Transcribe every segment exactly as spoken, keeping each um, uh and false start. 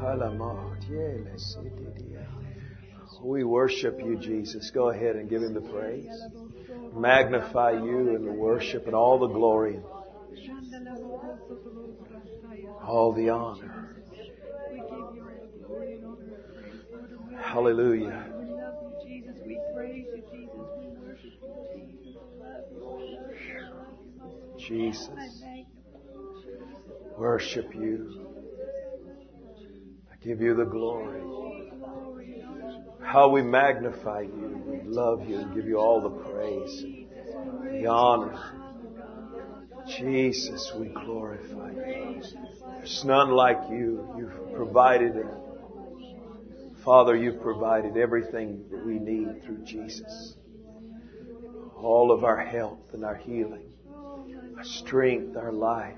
We worship you, Jesus. Go ahead and give Him the praise. Magnify you in the worship and all the glory, all the honor. Hallelujah. Jesus. Worship you. I give you the glory. How we magnify you. We love you and give you all the praise, the honor. Jesus, we glorify you. There's none like you. You've provided it. Father, you've provided everything that we need through Jesus. All of our health and our healing, our strength, our life,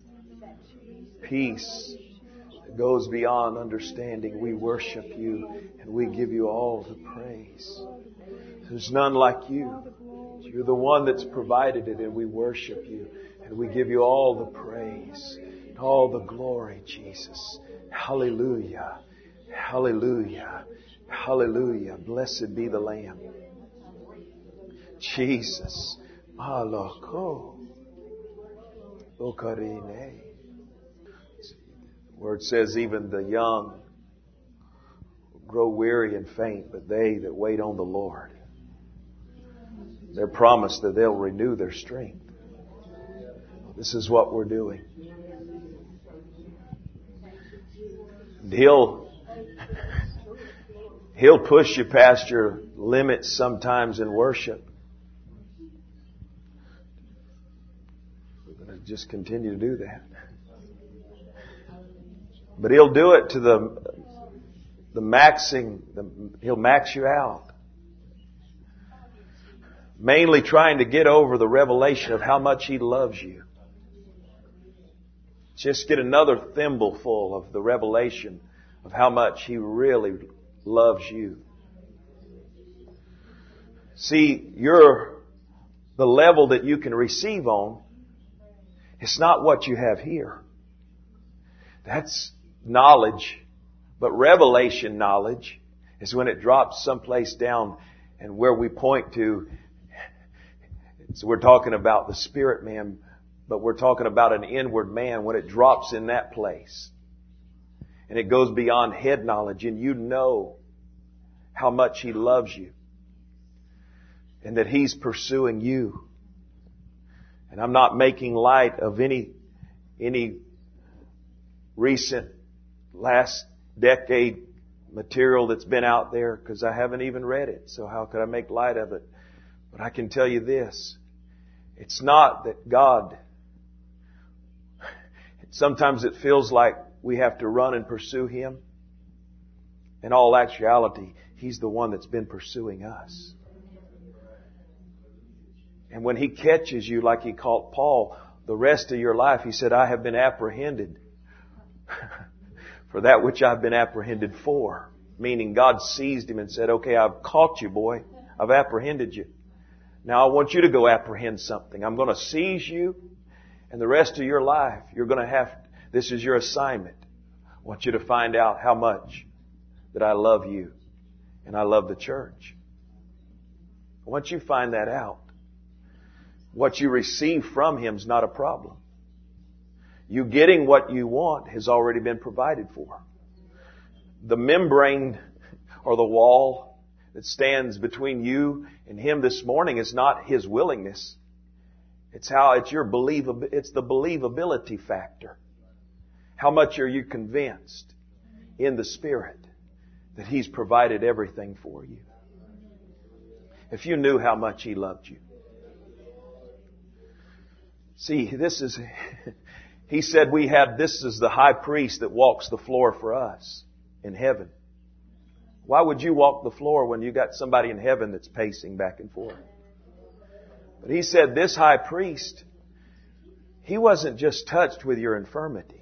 peace that goes beyond understanding. We worship you and we give you all the praise. There's none like you. You're the one that's provided it, and we worship you and we give you all the praise and all the glory, Jesus. Hallelujah. Hallelujah. Hallelujah. Blessed be the Lamb. Jesus. Malako. Okarine. The word says even the young grow weary and faint, but they that wait on the Lord, they're promised that they'll renew their strength. This is what we're doing. And He'll He'll push you past your limits sometimes in worship. We're going to just continue to do that. But He'll do it to the the maxing. The, he'll max you out. Mainly trying to get over the revelation of how much He loves you. Just get another thimbleful of the revelation of how much He really loves you. See, you're the level that you can receive on. It's not what you have here. That's knowledge. But revelation knowledge is when it drops someplace down, and where we point to, so we're talking about the spirit man, but we're talking about an inward man when it drops in that place. And it goes beyond head knowledge, and you know how much He loves you and that He's pursuing you. And I'm not making light of any any recent last decade material that's been out there, because I haven't even read it. So how could I make light of it? But I can tell you this. It's not that God, sometimes it feels like we have to run and pursue Him. In all actuality, He's the one that's been pursuing us. And when He catches you, like He caught Paul, the rest of your life, He said, I have been apprehended for that which I've been apprehended for. Meaning God seized him and said, okay, I've caught you, boy. I've apprehended you. Now I want you to go apprehend something. I'm going to seize you, and the rest of your life, you're going to have, this is your assignment. I want you to find out how much that I love you and I love the church. Once you find that out, what you receive from Him is not a problem. You getting what you want has already been provided for. The membrane or the wall that stands between you and Him this morning is not His willingness. It's how it's your belief. It's the believability factor. How much are you convinced in the Spirit that He's provided everything for you? If you knew how much He loved you. See, this is... He said we had, this is the high priest that walks the floor for us in heaven. Why would you walk the floor when you got somebody in heaven that's pacing back and forth? But He said this high priest, he wasn't just touched with your infirmity.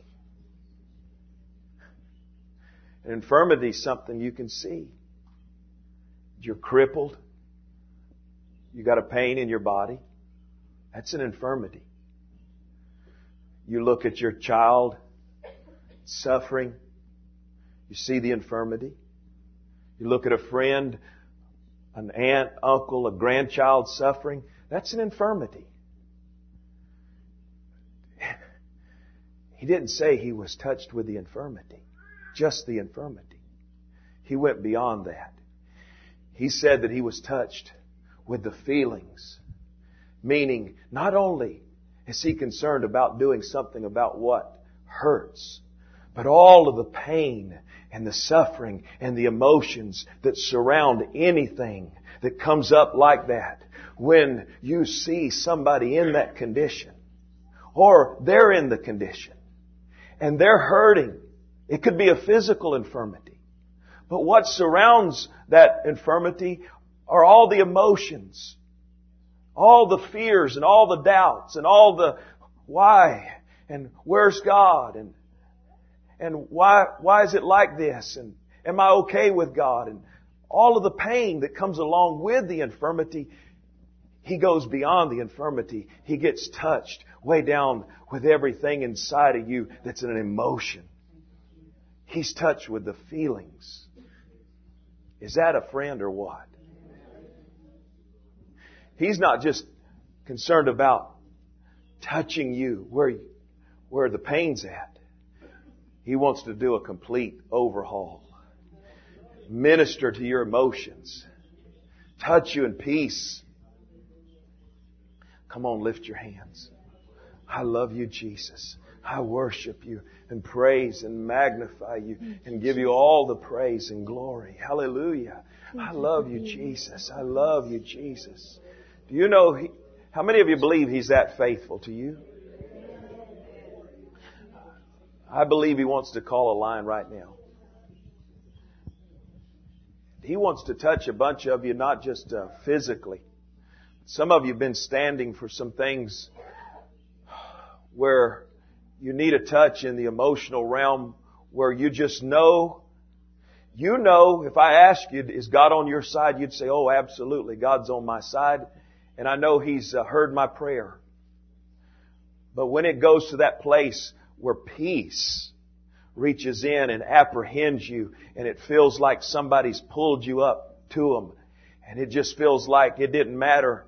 An infirmity is something you can see. You're crippled. You got a pain in your body. That's an infirmity. You look at your child suffering. You see the infirmity. You look at a friend, an aunt, uncle, a grandchild suffering. That's an infirmity. He didn't say he was touched with the infirmity, just the infirmity. He went beyond that. He said that he was touched with the feelings, meaning not only is he concerned about doing something about what hurts, but all of the pain and the suffering and the emotions that surround anything that comes up like that. When you see somebody in that condition, or they're in the condition, and they're hurting, it could be a physical infirmity. But what surrounds that infirmity are all the emotions, all the fears and all the doubts and all the why and where's God and and why why is it like this and am I okay with God and all of the pain that comes along with the infirmity. He goes beyond the infirmity. He gets touched way down with everything inside of you that's an emotion. He's touched with the feelings. Is that a friend or what? He's not just concerned about touching you where, where the pain's at. He wants to do a complete overhaul. Minister to your emotions. Touch you in peace. Come on, lift your hands. I love you, Jesus. I worship you and praise and magnify you and give you all the praise and glory. Hallelujah. I love you, Jesus. I love you, Jesus. Do you know, he, how many of you believe He's that faithful to you? I believe He wants to call a line right now. He wants to touch a bunch of you, not just uh, physically. Some of you have been standing for some things where you need a touch in the emotional realm where you just know, you know, if I ask you, is God on your side? You'd say, oh, absolutely, God's on my side. And I know He's uh, heard my prayer. But when it goes to that place where peace reaches in and apprehends you and it feels like somebody's pulled you up to them and it just feels like it didn't matter.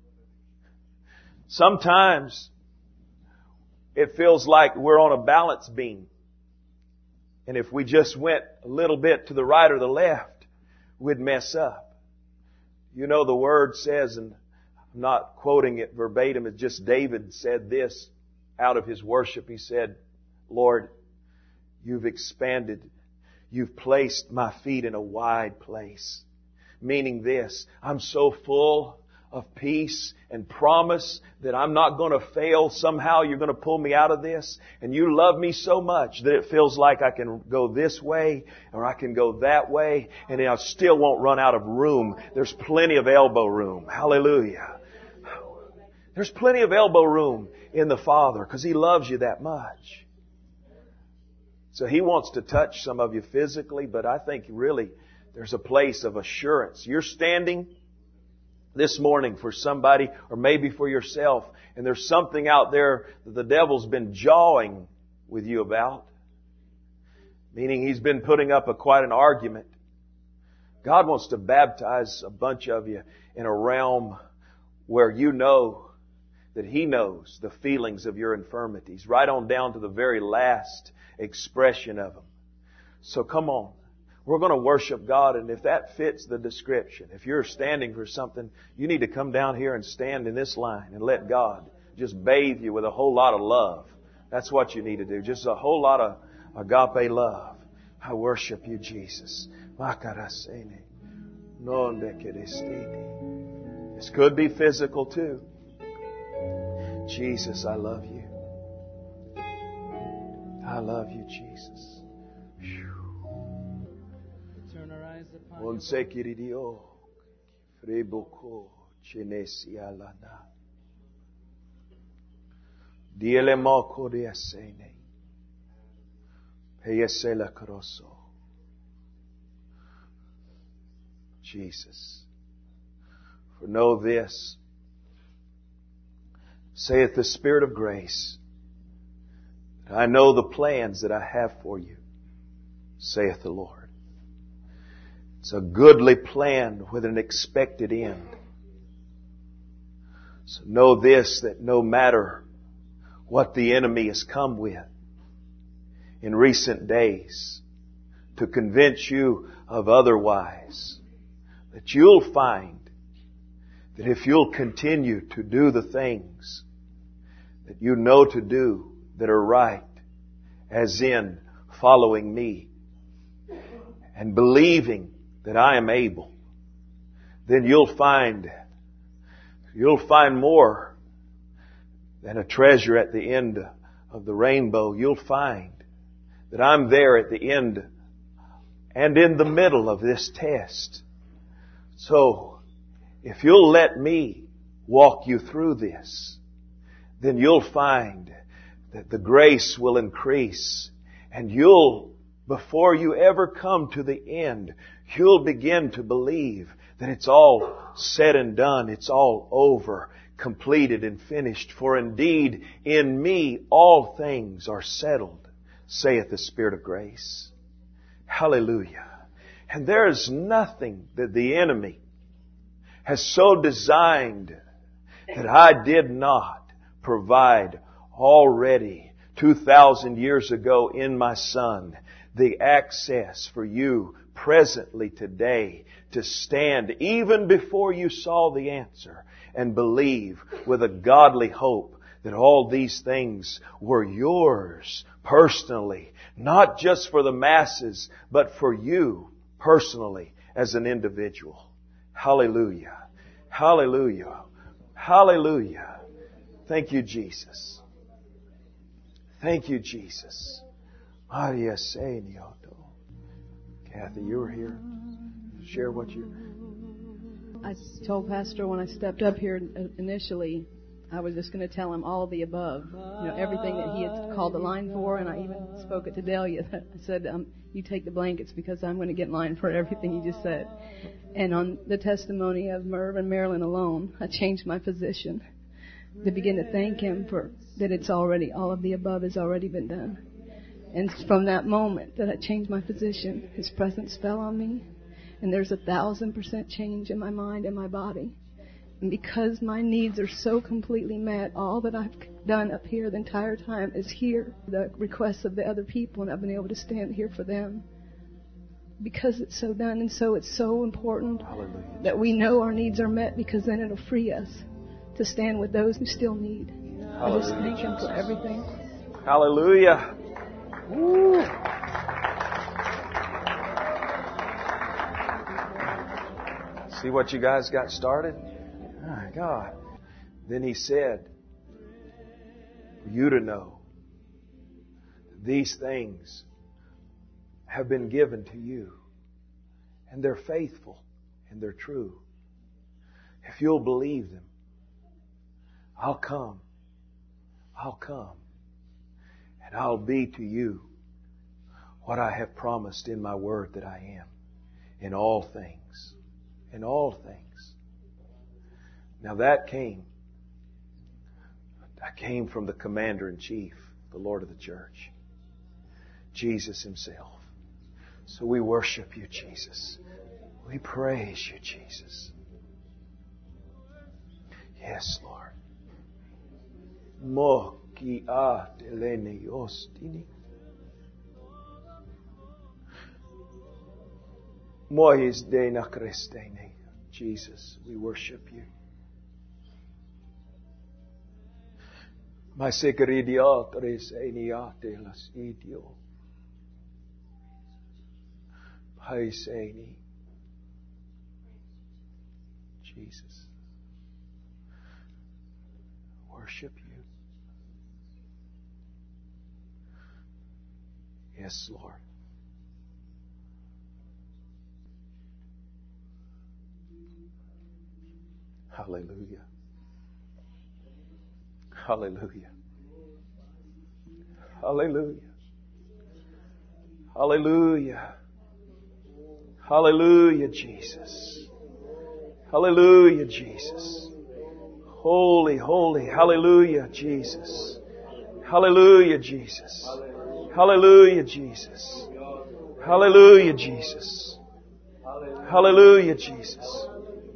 Sometimes it feels like we're on a balance beam. And if we just went a little bit to the right or the left, we'd mess up. You know, the Word says, and I'm not quoting it verbatim, it's just David said this out of his worship. He said, Lord, You've expanded. You've placed my feet in a wide place. Meaning this, I'm so full of peace and promise that I'm not going to fail. Somehow You're going to pull me out of this. And You love me so much that it feels like I can go this way or I can go that way. And I still won't run out of room. There's plenty of elbow room. Hallelujah. There's plenty of elbow room in the Father because He loves you that much. So He wants to touch some of you physically, but I think really there's a place of assurance. You're standing this morning for somebody or maybe for yourself, and there's something out there that the devil's been jawing with you about. Meaning he's been putting up a quite an argument. God wants to baptize a bunch of you in a realm where you know that He knows the feelings of your infirmities, right on down to the very last expression of them. So come on. We're going to worship God, and if that fits the description, if you're standing for something, you need to come down here and stand in this line and let God just bathe you with a whole lot of love. That's what you need to do. Just a whole lot of agape love. I worship You, Jesus. This could be physical too. Jesus, I love You. I love You, Jesus. Turn our eyes upon On sekiridio, freboko, chenesialana. Diele moko de asene. Peyesela kroso. Jesus. For know this, saith the Spirit of grace, I know the plans that I have for you, saith the Lord. It's a goodly plan with an expected end. So know this, that no matter what the enemy has come with in recent days to convince you of otherwise, that you'll find that if you'll continue to do the things that you know to do that are right, as in following me and believing that I am able, then you'll find, you'll find more than a treasure at the end of the rainbow. You'll find that I'm there at the end and in the middle of this test. So, if you'll let me walk you through this, then you'll find that the grace will increase, and you'll, before you ever come to the end, you'll begin to believe that it's all said and done, it's all over, completed and finished. For indeed, in me all things are settled, saith the Spirit of grace. Hallelujah. And there is nothing that the enemy has so designed that I did not provide already two thousand years ago in my Son, the access for you presently today to stand even before you saw the answer and believe with a godly hope that all these things were yours personally, not just for the masses, but for you personally as an individual. Hallelujah. Hallelujah. Hallelujah. Thank you, Jesus. Thank you, Jesus. Maria Senioto. Kathy, you were here. Share what you... I told Pastor when I stepped up here initially, I was just going to tell him all of the above. You know, everything that he had called the line for, and I even spoke it to Delia. I said, um, you take the blankets because I'm going to get in line for everything you just said. And on the testimony of Merv and Marilyn alone, I changed my position to begin to thank him for that it's already, all of the above has already been done. And from that moment that I changed my position, His presence fell on me. And there's a thousand percent change in my mind and my body. And because my needs are so completely met, all that I've done up here the entire time is hear the requests of the other people, and I've been able to stand here for them. Because it's so done, and so it's so important Hallelujah. That we know our needs are met, because then it'll free us to stand with those who still need. Hallelujah. I just thank Him for everything. Hallelujah. Woo. See what you guys got started? My God. Then He said, for you to know, these things have been given to you. And they're faithful and they're true. If you'll believe them, I'll come. I'll come. And I'll be to you what I have promised in my word that I am. In all things. In all things. Now that came. That came from the Commander-in-Chief, the Lord of the church. Jesus Himself. So we worship You, Jesus. We praise You, Jesus. Yes, Lord. Mo ki a telene ostini. Mois de na crestene. Jesus, we worship You. Ma secrediatres eniate las idio. Paiseni. Jesus. Worship You. Yes, Lord. Hallelujah. Hallelujah. Hallelujah. Hallelujah. Hallelujah, Jesus. Hallelujah, Jesus. Holy, holy, hallelujah, Jesus. Hallelujah, Jesus. Hallelujah, Jesus. Hallelujah, Jesus. Hallelujah, Jesus.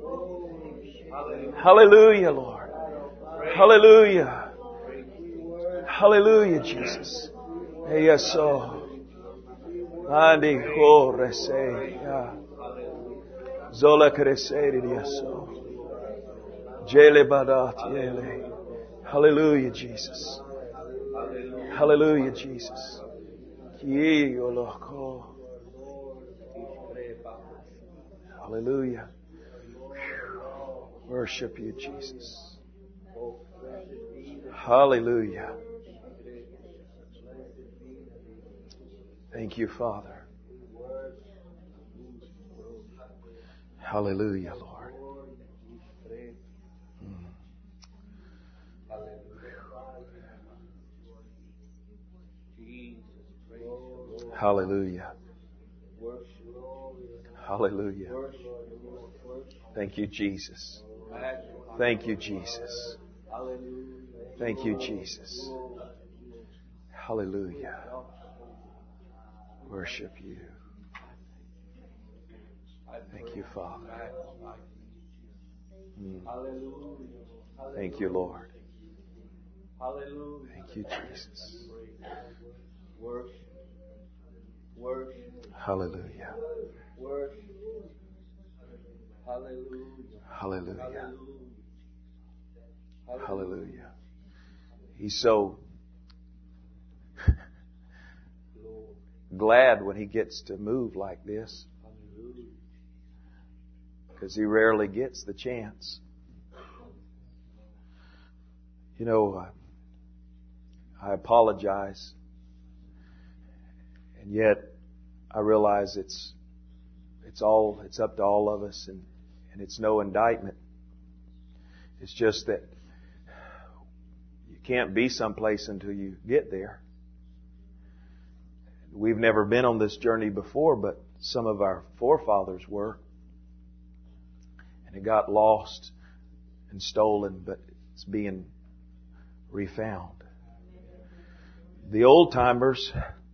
Hallelujah, Lord. Hallelujah. Hallelujah, Jesus. Yes, oh. Andi ho rese ya. Zola crescere diaso. Jele badat yele. Hallelujah, Jesus. Hallelujah, Jesus. Ki oloko. Hallelujah. Worship you, Jesus. Hallelujah. Thank you, Father. Hallelujah, Lord. Mm. Hallelujah. Hallelujah. Thank you, Jesus. Thank you, Jesus. Thank you, Jesus. Hallelujah. Worship you. Thank you, Father. Mm. Thank you, Lord. Thank you, Jesus. Hallelujah. Hallelujah. Hallelujah. He's so glad when he gets to move like this, because he rarely gets the chance. You know, I apologize, and yet I realize it's it's all it's up to all of us, and, and it's no indictment. It's just that you can't be someplace until you get there. We've never been on this journey before, but some of our forefathers were. And it got lost and stolen, but it's being refound. The old timers,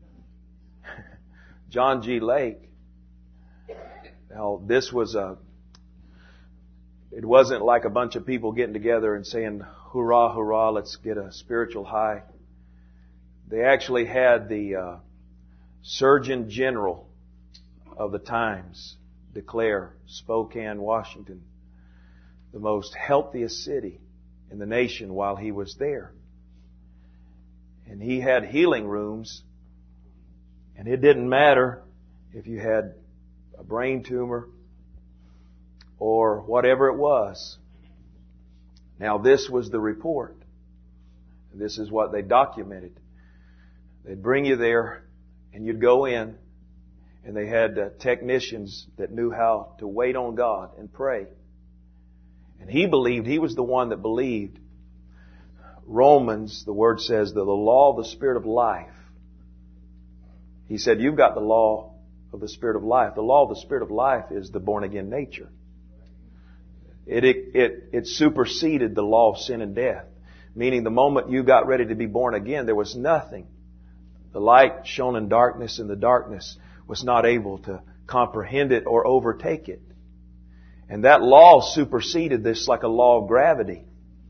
John G. Lake, now this was a, it wasn't like a bunch of people getting together and saying, hurrah, hurrah, let's get a spiritual high. They actually had the uh, Surgeon General of the times declare Spokane, Washington, the most healthiest city in the nation while he was there. And he had healing rooms, and it didn't matter if you had a brain tumor or whatever it was. Now this was the report. This is what they documented. They'd bring you there, and you'd go in, and they had uh, technicians that knew how to wait on God and pray. And he believed, he was the one that believed Romans, the Word says, that the law of the Spirit of life. He said, you've got the law of the Spirit of life. The law of the Spirit of life is the born-again nature. It, it, it, it superseded the law of sin and death. Meaning the moment you got ready to be born again, there was nothing. The light shone in darkness, and the darkness was not able to comprehend it or overtake it. And that law superseded this like a law of gravity.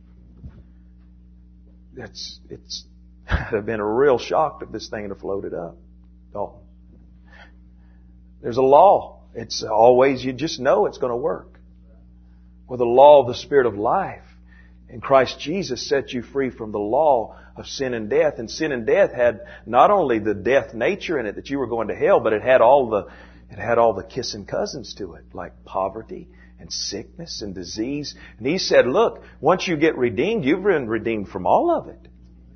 It's, it's, it'd have been a real shock if this thing had floated up. Oh. There's a law. It's always, you just know it's going to work. Well, the law of the Spirit of life in Christ Jesus set you free from the law of sin and death. And sin and death had not only the death nature in it that you were going to hell, but it had all the, it had all the kissing cousins to it, like poverty and sickness and disease. And he said, look, once you get redeemed, you've been redeemed from all of it.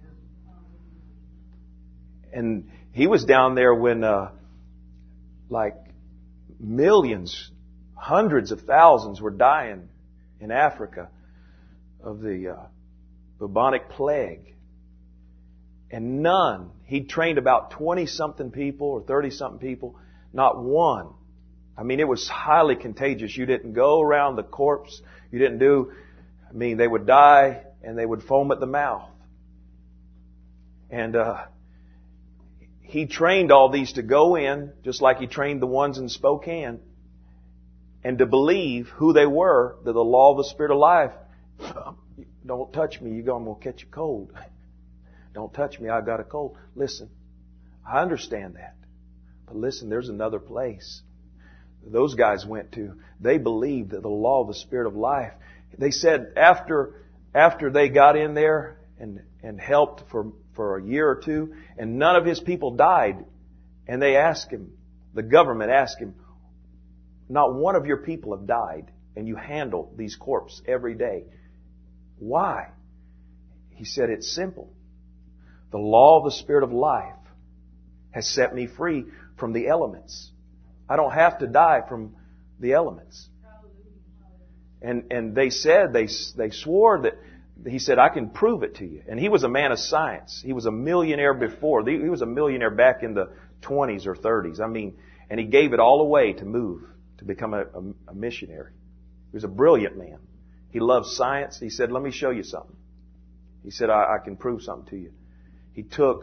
And he was down there when, uh, like millions, hundreds of thousands were dying in Africa of the uh, bubonic plague. And none, he trained about twenty-something people or thirty-something people, not one. I mean, it was highly contagious. You didn't go around the corpse. You didn't do, I mean, they would die and they would foam at the mouth. And uh, He trained all these to go in, just like He trained the ones in Spokane, and to believe who they were, that the law of the Spirit of life, don't touch me, you go, I'm going to catch a cold. Don't touch me, I've got a cold. Listen, I understand that. But listen, there's another place those guys went to. They believed that the law of the Spirit of life. They said after after they got in there and, and helped for, for a year or two, and none of his people died, and they asked him, the government asked him, not one of your people have died, and you handle these corpses every day. Why? He said, it's simple. The law of the Spirit of life has set me free from the elements. I don't have to die from the elements. And and they said, they they swore that, he said, I can prove it to you. And he was a man of science. He was a millionaire before. He was a millionaire back in the twenties or thirties. I mean, and he gave it all away to move, to become a, a, a missionary. He was a brilliant man. He loved science. He said, let me show you something. He said, I, I can prove something to you. He took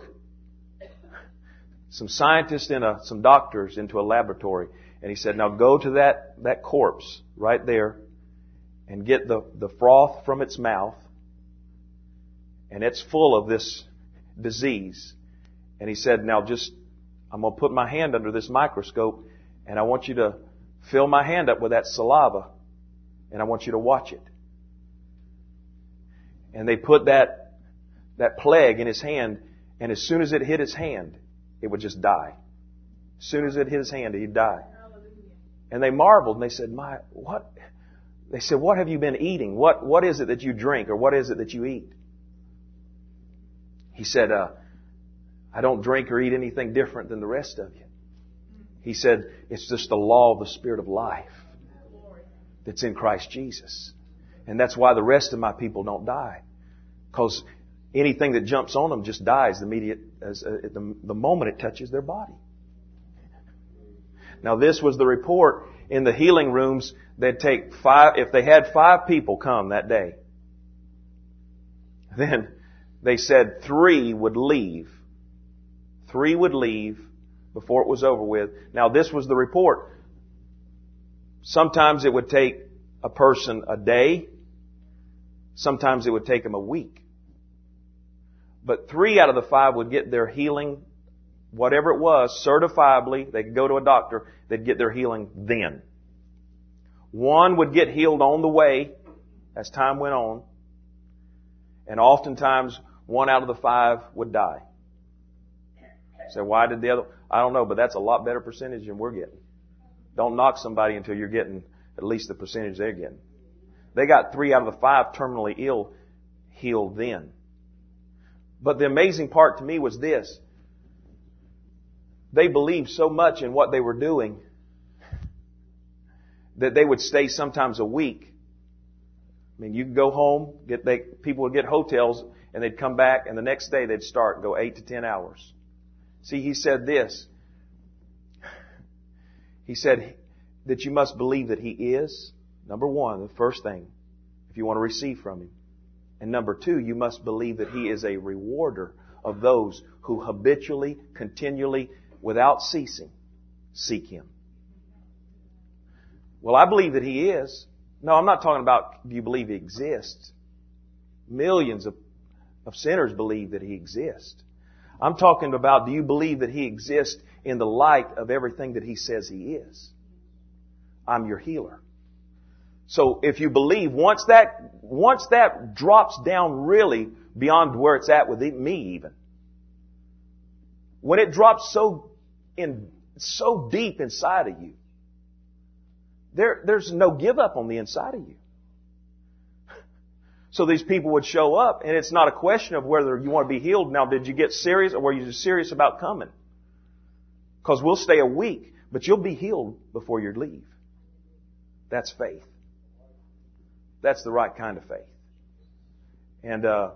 some scientists and a, some doctors into a laboratory, and he said, now go to that, that corpse right there and get the, the froth from its mouth, and it's full of this disease. And he said, now just, I'm going to put my hand under this microscope, and I want you to fill my hand up with that saliva, and I want you to watch it. And they put that, that plague in his hand, and as soon as it hit his hand, it would just die. As soon as it hit his hand, he'd die. And they marveled, and they said, my, what? They said, what have you been eating? What, what is it that you drink, or what is it that you eat? He said, uh, I don't drink or eat anything different than the rest of you. He said, it's just the law of the Spirit of life that's in Christ Jesus. And that's why the rest of my people don't die. Because anything that jumps on them just dies the immediate, as, uh, the, the moment it touches their body. Now this was the report in the healing rooms. They'd take five, if they had five people come that day, then they said three would leave. Three would leave before it was over with. Now this was the report. Sometimes it would take a person a day. Sometimes it would take them a week. But three out of the five would get their healing, whatever it was, certifiably. They could go to a doctor. They'd get their healing then. One would get healed on the way as time went on. And oftentimes, one out of the five would die. So why did the other? I don't know, but that's a lot better percentage than we're getting. Don't knock somebody until you're getting at least the percentage they're getting. They got three out of the five terminally ill healed then. But the amazing part to me was this. They believed so much in what they were doing that they would stay sometimes a week. I mean, you could go home, get they, people would get hotels, and they'd come back, and the next day they'd start, go eight to ten hours. See, he said this. He said that you must believe that He is, number one, the first thing, if you want to receive from Him. And number two, you must believe that He is a rewarder of those who habitually, continually, without ceasing, seek Him. Well, I believe that He is. No, I'm not talking about do you believe He exists. Millions of, of sinners believe that He exists. I'm talking about do you believe that He exists in the light of everything that He says He is. I'm your healer. So if you believe, once that, once that drops down really beyond where it's at with me even, when it drops so in, so deep inside of you, there, there's no give up on the inside of you. So these people would show up, and it's not a question of whether you want to be healed. Now, did you get serious, or were you just serious about coming? Because we'll stay a week, but you'll be healed before you leave. That's faith. That's the right kind of faith. And, uh,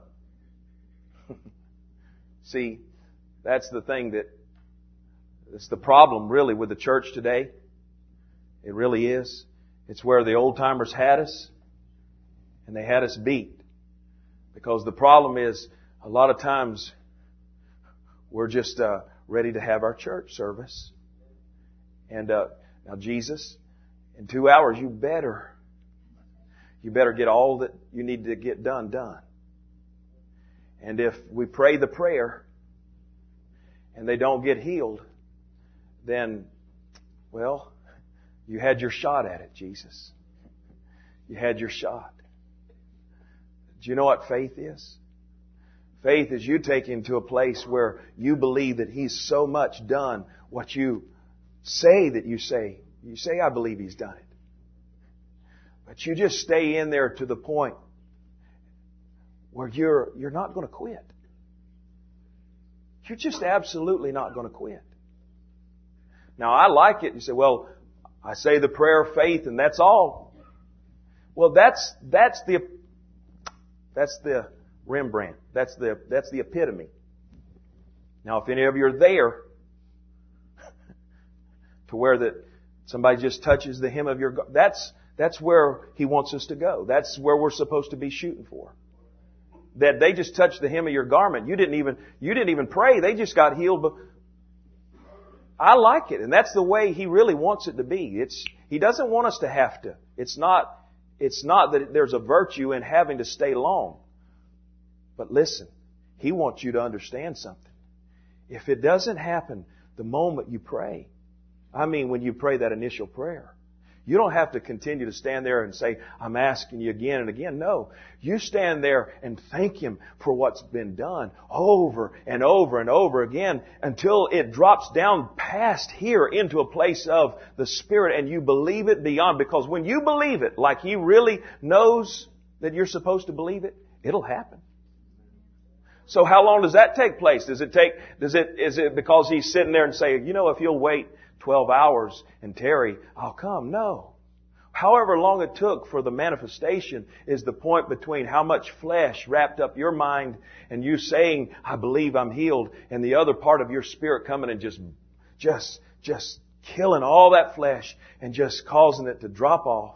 see, that's the thing that, it's the problem really with the church today. It really is. It's where the old timers had us, and they had us beat. Because the problem is, a lot of times, we're just, uh, ready to have our church service. And uh, now Jesus, in two hours, you better, you better get all that you need to get done, done. And if we pray the prayer and they don't get healed, then, well, you had your shot at it, Jesus. You had your shot. Do you know what faith is? Faith is you take Him to a place where you believe that He's so much done what you say that you say. You say, I believe He's done it. But you just stay in there to the point where you're, you're not going to quit. You're just absolutely not going to quit. Now, I like it. You say, well, I say the prayer of faith and that's all. Well, that's, that's the, that's the Rembrandt. That's the, that's the epitome. Now, if any of you are there to where that somebody just touches the hem of your, that's, that's where He wants us to go. That's where we're supposed to be shooting for. That they just touched the hem of your garment. You didn't even, you didn't even pray. They just got healed. But I like it. And that's the way He really wants it to be. It's, He doesn't want us to have to. It's not, it's not that there's a virtue in having to stay long. But listen, He wants you to understand something. If it doesn't happen the moment you pray, I mean when you pray that initial prayer, you don't have to continue to stand there and say, I'm asking you again and again. No. You stand there and thank Him for what's been done over and over and over again until it drops down past here into a place of the Spirit and you believe it beyond. Because when you believe it like He really knows that you're supposed to believe it, it'll happen. So how long does that take place? Does it take, does it, is it because He's sitting there and saying, you know, if you'll wait twelve hours and tarry, I'll come? No. However long it took for the manifestation is the point between how much flesh wrapped up your mind and you saying, I believe I'm healed, and the other part of your spirit coming and just, just, just killing all that flesh and just causing it to drop off.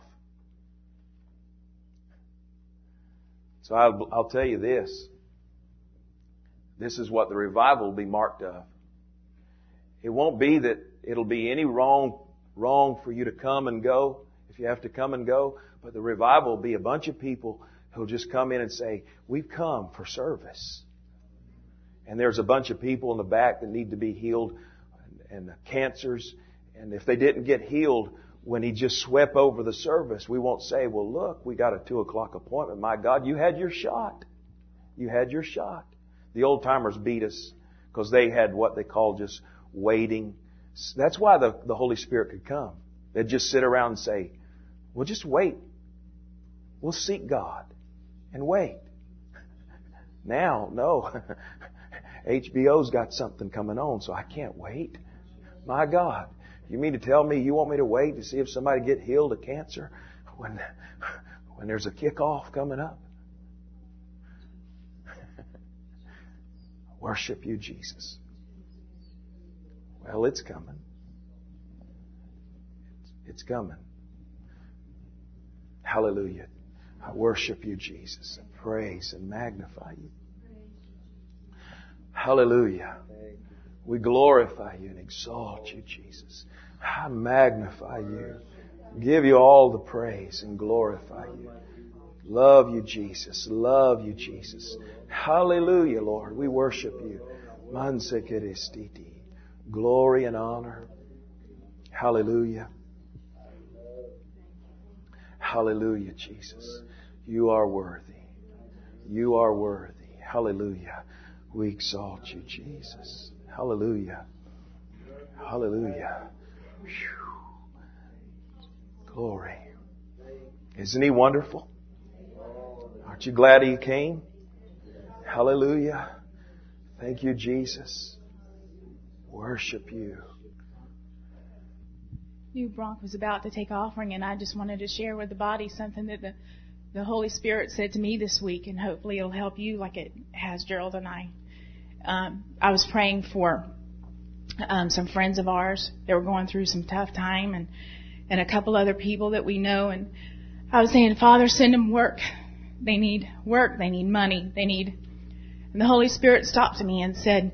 So I'll, I'll tell you this. This is what the revival will be marked of. It won't be that it'll be any wrong, wrong for you to come and go if you have to come and go. But the revival will be a bunch of people who'll just come in and say, we've come for service. And there's a bunch of people in the back that need to be healed and, and cancers. And if they didn't get healed when He just swept over the service, we won't say, well, look, we got a two o'clock appointment. My God, you had your shot. You had your shot. The old timers beat us because they had what they call just waiting. That's why the, the Holy Spirit could come. They'd just sit around and say, well, just wait. We'll seek God and wait. Now, no. H B O's got something coming on, so I can't wait. My God. You mean to tell me you want me to wait to see if somebody get healed of cancer when, when there's a kickoff coming up? Worship You, Jesus. Well, it's coming. It's coming. Hallelujah. I worship You, Jesus, and praise and magnify You. Hallelujah. We glorify You and exalt You, Jesus. I magnify You. Give You all the praise and glorify You. Love You, Jesus. Love You, Jesus. Hallelujah, Lord. We worship You. Mansekerestiti. Glory and honor. Hallelujah. Hallelujah, Jesus. You are worthy. You are worthy. Hallelujah. We exalt You, Jesus. Hallelujah. Hallelujah. Whew. Glory. Isn't He wonderful? Aren't you glad He came? Hallelujah. Thank You, Jesus. Worship You. New Bronk was about to take offering, and I just wanted to share with the body something that the, the Holy Spirit said to me this week, and hopefully it'll help you like it has Gerald and I. Um, I was praying for um, some friends of ours that were going through some tough time, and, and a couple other people that we know, and I was saying, Father, send them work. They need work. They need money. They need... And the Holy Spirit stopped me and said,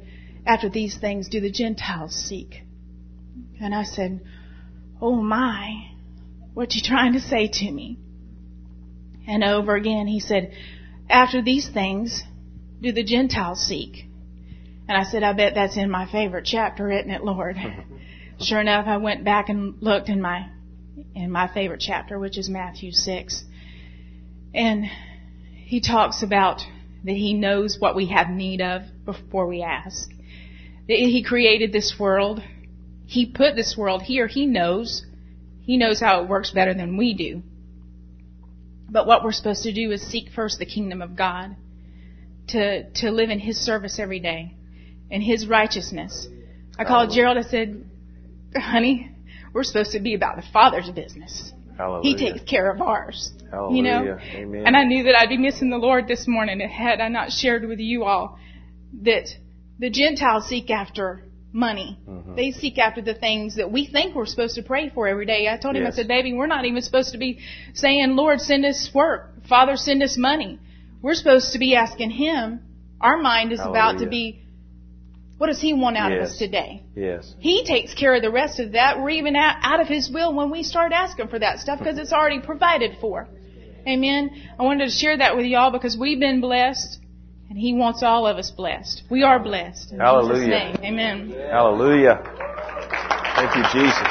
after these things do the Gentiles seek? And I said, oh my, what you trying to say to me? And over again he said, after these things do the Gentiles seek? And I said, I bet that's in my favorite chapter, isn't it, Lord? Sure enough, I went back and looked in my in my favorite chapter, which is Matthew six. And he talks about that he knows what we have need of before we ask. That he created this world. He put this world here. He knows. He knows how it works better than we do. But what we're supposed to do is seek first the kingdom of God, to to live in His service every day, in His righteousness. I called Gerald. I said, honey, we're supposed to be about the Father's business. Hallelujah. He takes care of ours. Hallelujah. You know? Amen. And I knew that I'd be missing the Lord this morning had I not shared with you all that the Gentiles seek after money. Mm-hmm. They seek after the things that we think we're supposed to pray for every day. I told him, yes. I said, baby, we're not even supposed to be saying, Lord, send us work. Father, send us money. We're supposed to be asking Him. Our mind is Hallelujah. about to be, what does He want out yes. of us today? Yes. He takes care of the rest of that. We're even out, out of His will when we start asking for that stuff because it's already provided for. Amen. I wanted to share that with y'all because we've been blessed and He wants all of us blessed. We are blessed. In Hallelujah. Jesus' name. Amen. Hallelujah. Thank you, Jesus.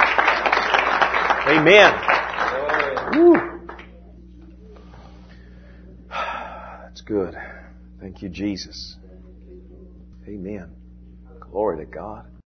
Amen. Woo. That's good. Thank you, Jesus. Amen. Glory to God.